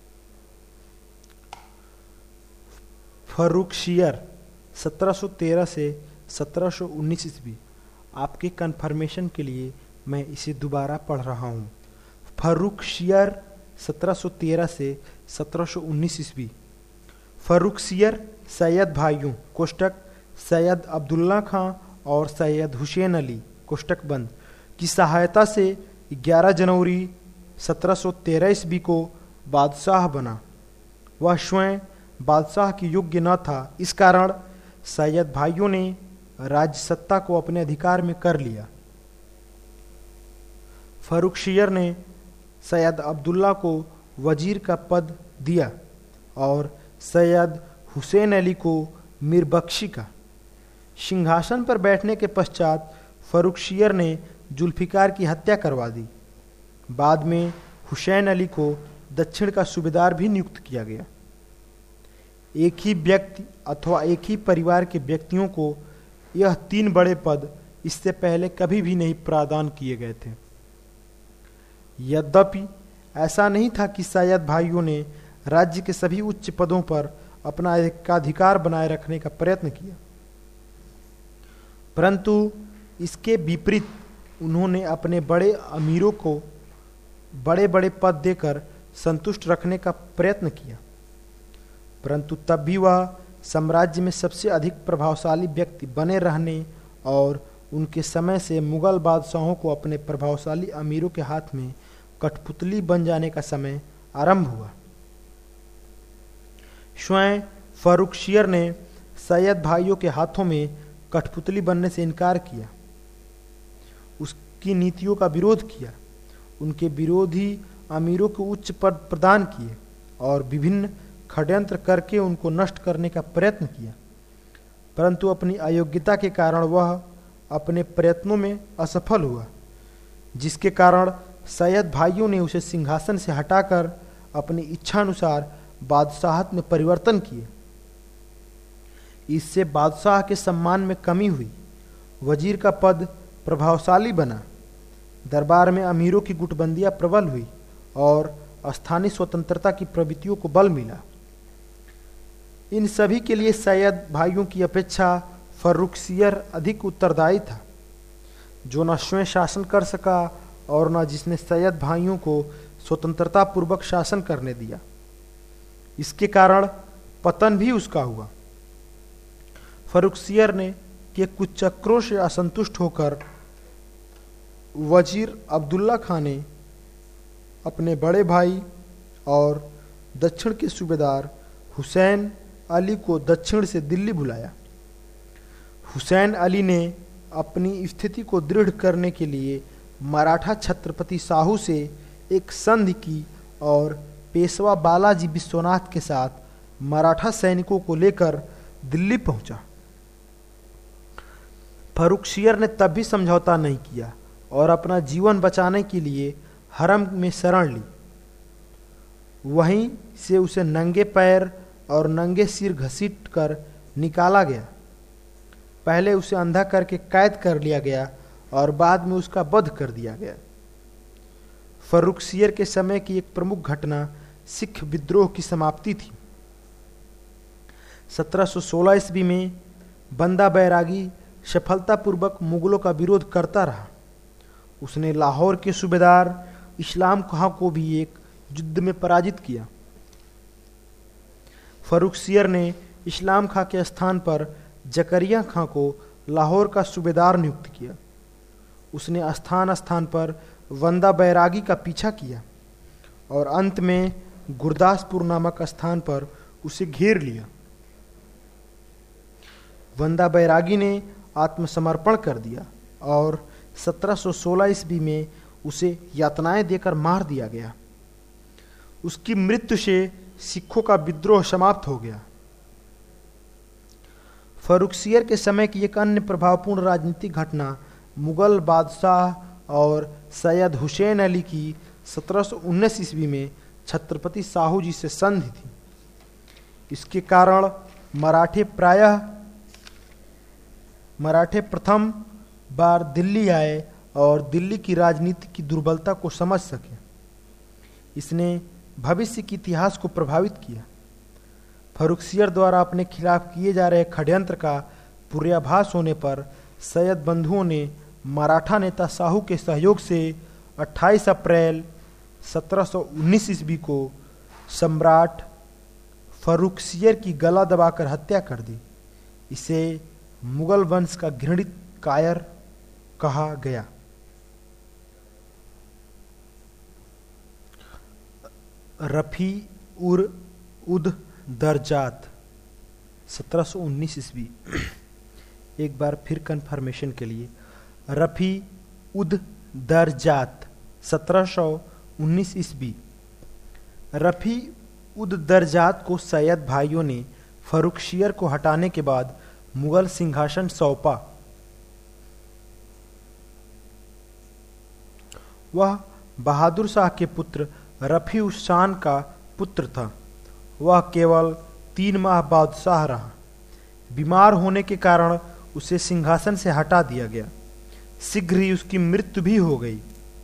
फर्रुखसियर सत्रह सौ तेरह से सत्रह सौ उन्नीस ईस्वी। आपके कन्फर्मेशन के लिए मैं इसे दोबारा पढ़ रहा हूँ। फर्रुखसियर सत्रह सौ तेरह से सत्रह सौ उन्नीस ईस्वी। फर्रुखसियर सैयद भाइयों कोष्टक सैयद अब्दुल्ला खां और सैयद हुसैन अली कोष्टक बंद की सहायता से ग्यारह जनवरी सत्रह सौ तेरह ईस्वी को बादशाह बना। वह स्वयं बादशाह की योग्य न था, इस कारण सैयद भाइयों ने राज्य सत्ता को अपने अधिकार में कर लिया। फर्रुखसियर ने सैयद अब्दुल्ला को वजीर का पद दिया और सैयद हुसैन अली को मीरबख्शी का। सिंहासन पर बैठने के पश्चात फर्रुखसियर ने जुल्फिकार की हत्या करवा दी। बाद में हुसैन अली को दक्षिण का सूबेदार भी नियुक्त किया गया। एक ही व्यक्ति अथवा एक ही परिवार के व्यक्तियों को यह तीन बड़े पद इससे पहले कभी भी नहीं प्रदान किए गए थे। यद्यपि ऐसा नहीं था कि सैयद भाइयों ने राज्य के सभी उच्च पदों पर अपना एकाधिकार बनाए रखने का प्रयत्न किया, परंतु इसके विपरीत उन्होंने अपने बड़े अमीरों को बड़े बड़े पद देकर संतुष्ट रखने का प्रयत्न किया, परंतु तब भी वह साम्राज्य में सबसे अधिक प्रभावशाली व्यक्ति बने रहने और उनके समय से मुगल बादशाहों को अपने प्रभावशाली अमीरों के हाथ में कठपुतली बन जाने का समय आरंभ हुआ। स्वयं फर्रुखसियर ने सैयद भाइयों के हाथों में कठपुतली बनने से इनकार किया, उसकी नीतियों का विरोध किया। उनके विरोधी अमीरों को उच्च पद प्रदान किए और विभिन्न षड्यंत्र करके उनको नष्ट करने का प्रयत्न किया, परंतु अपनी अयोग्यता के कारण वह अपने प्रयत्नों में असफल हुआ, जिसके कारण सैयद भाइयों ने उसे सिंहासन से हटाकर अपनी इच्छानुसार बादशाहत में परिवर्तन किए। इससे बादशाह के सम्मान में कमी हुई, वजीर का पद प्रभावशाली बना, दरबार में अमीरों की गुटबंदियां प्रबल हुई और स्थानीय स्वतंत्रता की प्रवृत्तियों को बल मिला। इन सभी के लिए सैयद भाइयों की अपेक्षा फर्रुखसियर अधिक उत्तरदायी था, जो न स्वयं शासन कर सका और न जिसने सैयद भाइयों को स्वतंत्रता पूर्वक शासन करने दिया। इसके कारण पतन भी उसका हुआ। फर्रुखसियर ने के कुछ चक्रों से असंतुष्ट होकर वजीर अब्दुल्ला खान ने अपने बड़े भाई और दक्षिण के सूबेदार हुसैन अली को दक्षिण से दिल्ली बुलाया। हुसैन अली ने अपनी स्थिति को दृढ़ करने के लिए मराठा छत्रपति साहू से एक संधि की और पेशवा बालाजी विश्वनाथ के साथ मराठा सैनिकों को लेकर दिल्ली पहुंचा। फर्रुखसियर ने तब भी समझौता नहीं किया और अपना जीवन बचाने के लिए हरम में शरण ली। वहीं से उसे नंगे पैर और नंगे सिर घसीट कर निकाला गया। पहले उसे अंधा करके कैद कर लिया गया और बाद में उसका वध कर दिया गया। फर्रुखसियर के समय की एक प्रमुख घटना सिख विद्रोह की समाप्ति थी। सत्रह सौ सोलह ईस्वी में बंदा बैरागी सफलतापूर्वक मुगलों का विरोध करता रहा। उसने लाहौर के सूबेदार इस्लाम खां को भी एक युद्ध में पराजित किया। फर्रुखसियर ने इस्लाम खां के स्थान पर जकरिया खां को लाहौर का सूबेदार नियुक्त किया। उसने स्थान स्थान पर बंदा बैरागी का पीछा किया और अंत में गुरदासपुर नामक स्थान पर उसे घेर लिया। बंदा बैरागी ने आत्मसमर्पण कर दिया और सत्रह सौ सोलह ईस्वी में उसे यातनाएं देकर मार दिया गया। उसकी मृत्यु से सिखों का विद्रोह समाप्त हो गया। फर्रुखसियर के समय की एक अन्य प्रभावपूर्ण राजनीतिक घटना मुगल बादशाह और सैयद हुसैन अली की सत्रह सौ उन्नीस ईस्वी में छत्रपति साहू जी से संधि थी। इसके कारण मराठे प्रायः मराठे प्रथम बार दिल्ली आए और दिल्ली की राजनीति की दुर्बलता को समझ सके। इसने भविष्य के इतिहास को प्रभावित किया। फर्रुखसियर द्वारा अपने खिलाफ किए जा रहे षड्यंत्र का पूर्वाभास होने पर सैयद बंधुओं ने मराठा नेता साहू के सहयोग से अट्ठाईस अप्रैल सत्रह सौ उन्नीस ईस्वी को सम्राट फर्रुखसियर की गला दबाकर हत्या कर दी। इसे मुगल वंश का घृणित कायर कहा गया। रफी उर उद दरजात सत्रह सौ उन्नीस ईस्वी। एक बार फिर कंफर्मेशन के लिए, रफी उद दरजात सत्रह सौ उन्नीस ईस्वी। रफी उद दरजात को सैयद भाइयों ने फर्रुखसियर को हटाने के बाद मुगल सिंहासन सौंपा। वह बहादुर शाह के पुत्र रफी उस शान का पुत्र था। वह केवल तीन माह बादशाह रहा। बीमार होने के कारण उसे सिंहासन से हटा दिया गया। शीघ्र ही उसकी मृत्यु भी हो गई।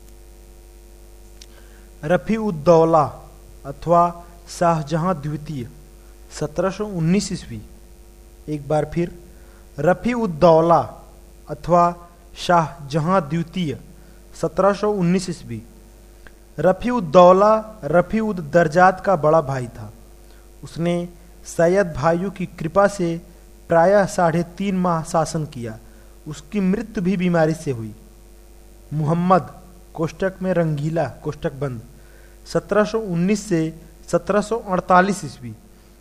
रफी उद दौला अथवा शाहजहां द्वितीय सत्रह सौ उन्नीस ईस्वी। एक बार फिर, रफी उद दौला अथवा शाहजहां द्वितीय सत्रह सौ उन्नीस ईस्वी। रफी उद दौला रफी उद दरजात का बड़ा भाई था। उसने सैयद भाइयों की कृपा से प्रायः साढ़े तीन माह शासन किया। उसकी मृत्यु भी बीमारी से हुई। मुहम्मद कोष्टक में रंगीला कोष्टक बंद सत्रह सौ उन्नीस से सत्रह सौ अड़तालीस ईस्वी।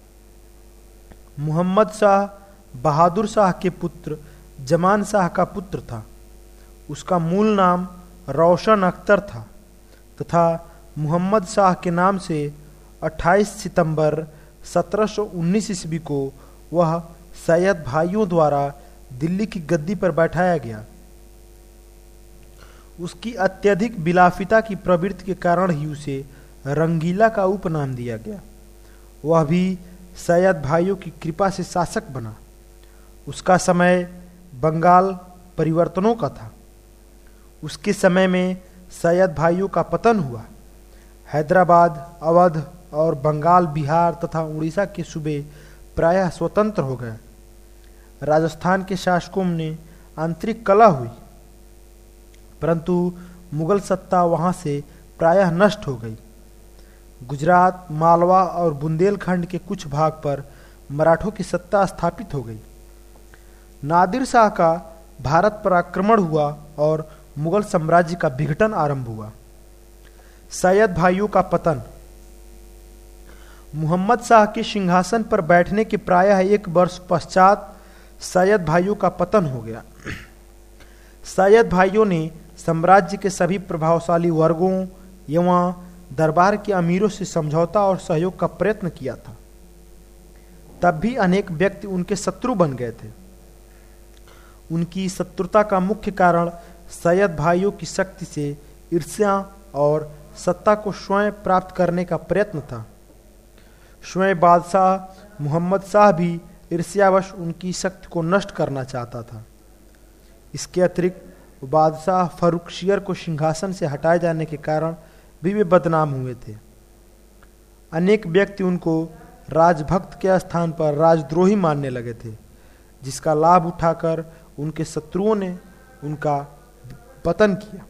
मुहम्मद शाह बहादुर शाह के पुत्र जमान शाह का पुत्र था। उसका मूल नाम रोशन अख्तर था तथा मुहम्मद शाह के नाम से अट्ठाईस सितंबर सत्रह सौ उन्नीस ईस्वी को वह सैयद भाइयों द्वारा दिल्ली की गद्दी पर बैठाया गया। उसकी अत्यधिक विलासिता की प्रवृत्ति के कारण ही उसे रंगीला का उपनाम दिया गया। वह भी सैयद भाइयों की कृपा से शासक बना। उसका समय बंगाल परिवर्तनों का था। उसके समय में सैयद भाइयों का पतन हुआ। हैदराबाद, अवध और बंगाल, बिहार तथा उड़ीसा के सूबे प्रायः स्वतंत्र हो गए। राजस्थान के शासकों ने आंतरिक कलह हुई, परंतु मुगल सत्ता वहां से प्रायः नष्ट हो गई। गुजरात, मालवा और बुंदेलखंड के कुछ भाग पर मराठों की सत्ता स्थापित हो गई। नादिर शाह का भारत पर आक्रमण हुआ और मुगल साम्राज्य का विघटन आरंभ हुआ। सैयद भाइयों का पतन। मुहम्मद शाह के सिंहासन पर बैठने के प्रायः एक वर्ष पश्चात सैयद भाइयों का पतन हो गया। सैयद भाइयों ने साम्राज्य के सभी प्रभावशाली वर्गों एवं दरबार के अमीरों से समझौता और सहयोग का प्रयत्न किया था। तब भी अनेक व्यक्ति उनके शत्रु बन गए थे। उनकी शत्रुता का मुख्य कारण सैयद भाइयों की शक्ति से ईर्ष्या और सत्ता को स्वयं प्राप्त करने का प्रयत्न था। स्वयं बादशाह मुहम्मद शाह भी ईर्ष्यावश उनकी शक्ति को नष्ट करना चाहता था। इसके अतिरिक्त बादशाह फर्रुखशियर को सिंहासन से हटाए जाने के कारण भी वे बदनाम हुए थे। अनेक व्यक्ति उनको राजभक्त के स्थान पर राजद्रोही मानने लगे थे, जिसका लाभ उठाकर उनके शत्रुओं ने उनका पतन किया।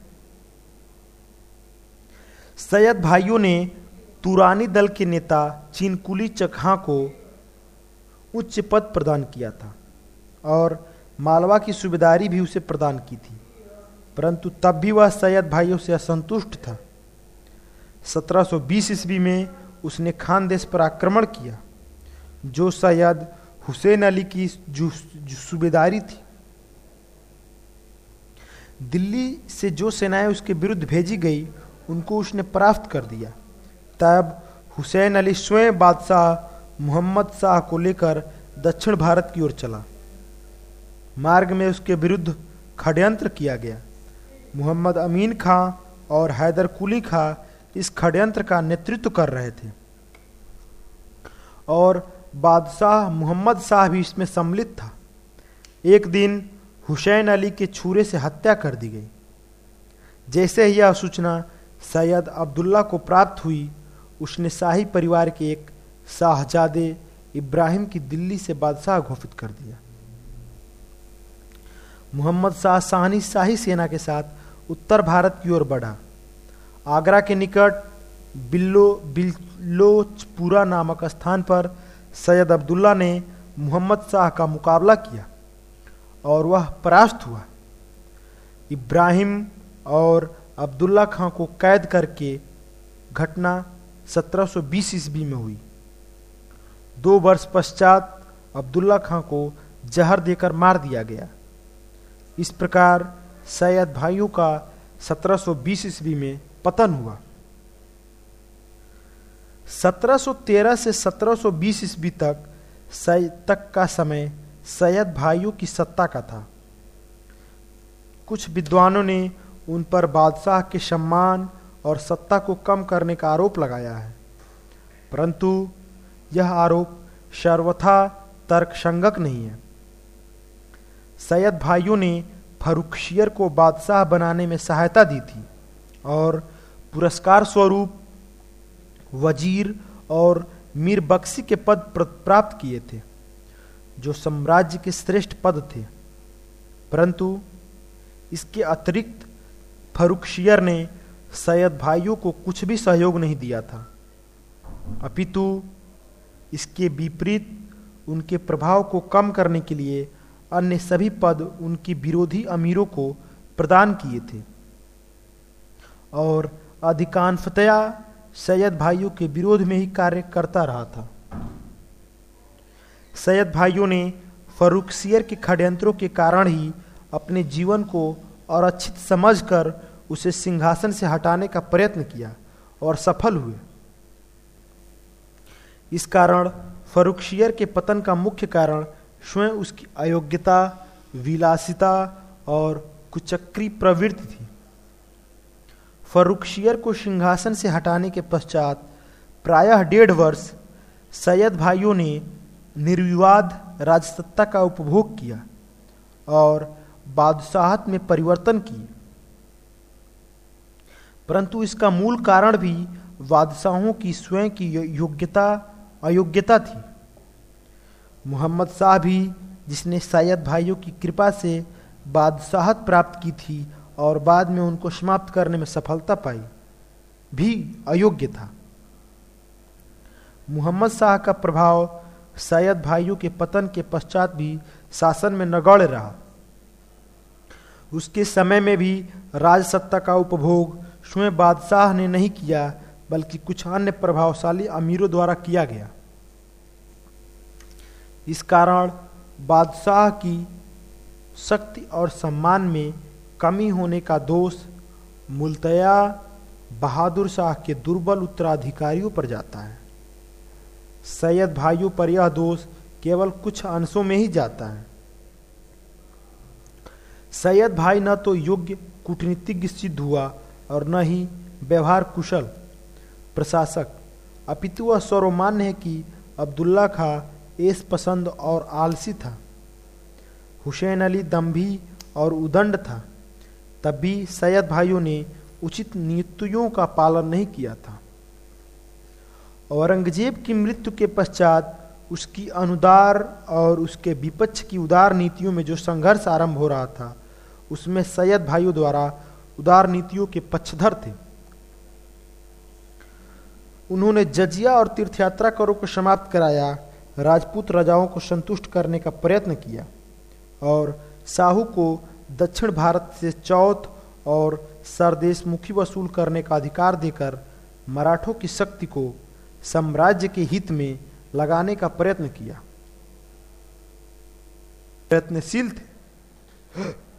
सैयद भाइयों ने तुरानी दल के नेता चीनकुली चकहा को उच्च पद प्रदान किया था और मालवा की सूबेदारी भी उसे प्रदान की थी, परंतु तब भी वह सैयद भाइयों से असंतुष्ट था। सत्रह सौ बीस ईस्वी में उसने खानदेश पर आक्रमण किया, जो सैयद हुसैन अली की सूबेदारी थी। दिल्ली से जो सेनाएं उसके विरुद्ध भेजी गई, उनको उसने परास्त कर दिया। तब हुसैन अली स्वयं बादशाह मुहम्मद शाह को लेकर दक्षिण भारत की ओर चला। मार्ग में उसके विरुद्ध षड्यंत्र किया गया। मोहम्मद अमीन खां और हैदर कुली खां इस षड्यंत्र का नेतृत्व कर रहे थे और बादशाह मुहम्मद शाह भी इसमें सम्मिलित था। एक दिन हुसैन अली के छुरे से हत्या कर दी गई। जैसे ही यह सूचना सैयद अब्दुल्ला को प्राप्त हुई, उसने शाही परिवार के एक शाहजादे इब्राहिम की दिल्ली से बादशाह घोषित कर दिया। मुहम्मद शाह शाहनी शाही सेना के साथ उत्तर भारत की ओर बढ़ा। आगरा के निकट बिल्लो बिल्लोचपुरा नामक स्थान पर सैयद अब्दुल्ला ने मुहम्मद शाह का मुकाबला किया और वह परास्त हुआ। इब्राहिम और अब्दुल्ला खां को कैद करके घटना सत्रह सौ बीस ईस्वी में हुई। दो वर्ष पश्चात अब्दुल्ला खां को जहर देकर मार दिया गया। इस प्रकार सैयद भाइयों का सत्रह सौ बीस ईस्वी में पतन हुआ। सत्रह सौ तेरह से सत्रह सौ बीस ईस्वी तक तक का समय सैयद भाइयों की सत्ता का था। कुछ विद्वानों ने उन पर बादशाह के सम्मान और सत्ता को कम करने का आरोप लगाया है, परंतु यह आरोप सर्वथा तर्कसंगत नहीं है। सैयद भाइयों ने फर्रुखशियर को बादशाह बनाने में सहायता दी थी और पुरस्कार स्वरूप वजीर और मीर बख्शी के पद प्राप्त किए थे, जो साम्राज्य के श्रेष्ठ पद थे। परंतु इसके अतिरिक्त फर्रुखशियर ने सैयद भाइयों को कुछ भी सहयोग नहीं दिया था, अपितु इसके विपरीत उनके प्रभाव को कम करने के लिए अन्य सभी पद उनकी विरोधी अमीरों को प्रदान किए थे और अधिकांशतया सैयद भाइयों के विरोध में ही कार्य करता रहा था। सैयद भाइयों ने फर्रुखशियर के षड्यंत्रों के कारण ही अपने जीवन को अरक्षित समझकर उसे सिंहासन से हटाने का प्रयत्न किया और सफल हुए। इस कारण फर्रुखशियर के पतन का मुख्य कारण स्वयं उसकी अयोग्यता, विलासिता और कुचक्री प्रवृत्ति थी। फर्रुखशियर को सिंहासन से हटाने के पश्चात प्रायः डेढ़ वर्ष सैयद भाइयों ने निर्विवाद राजसत्ता का उपभोग किया और बादशाहत में परिवर्तन किए, परंतु इसका मूल कारण भी बादशाहों की स्वयं की योग्यता अयोग्यता थी। मोहम्मद शाह भी, जिसने सैयद भाइयों की कृपा से बादशाहत प्राप्त की थी और बाद में उनको समाप्त करने में सफलता पाई, भी अयोग्य था। मोहम्मद शाह का प्रभाव सैयद भाइयों के पतन के पश्चात भी शासन में नगण्य रहा। उसके समय में भी राजसत्ता का उपभोग स्वयं बादशाह ने नहीं किया, बल्कि कुछ अन्य प्रभावशाली अमीरों द्वारा किया गया। इस कारण बादशाह की शक्ति और सम्मान में कमी होने का दोष मूलतया बहादुर शाह के दुर्बल उत्तराधिकारियों पर जाता है। सैयद भाइयों पर यह दोष केवल कुछ अंशों में ही जाता है। सैयद भाई न तो योग्य कूटनीतिज्ञ सिद्ध हुआ और न ही व्यवहार कुशल प्रशासक, अपितु वह सर्वमान्य है कि अब्दुल्ला खां ऐश पसंद और आलसी था। हुसैन अली दम्भी और उदंड था। तब भी सैयद भाइयों ने उचित नीतियों का पालन नहीं किया था। औरंगजेब की मृत्यु के पश्चात उसकी अनुदार और उसके विपक्ष की उदार नीतियों में जो संघर्ष आरंभ हो रहा था, उसमें सैयद भाइयों द्वारा उदार नीतियों के पक्षधर थे। उन्होंने जजिया और तीर्थयात्रा करों को समाप्त कराया, राजपूत राजाओं को संतुष्ट करने का प्रयत्न किया और साहू को दक्षिण भारत से चौथ और सरदेशमुखी वसूल करने का अधिकार देकर मराठों की शक्ति को साम्राज्य के हित में लगाने का प्रयत्न किया प्रयत्नशील थे।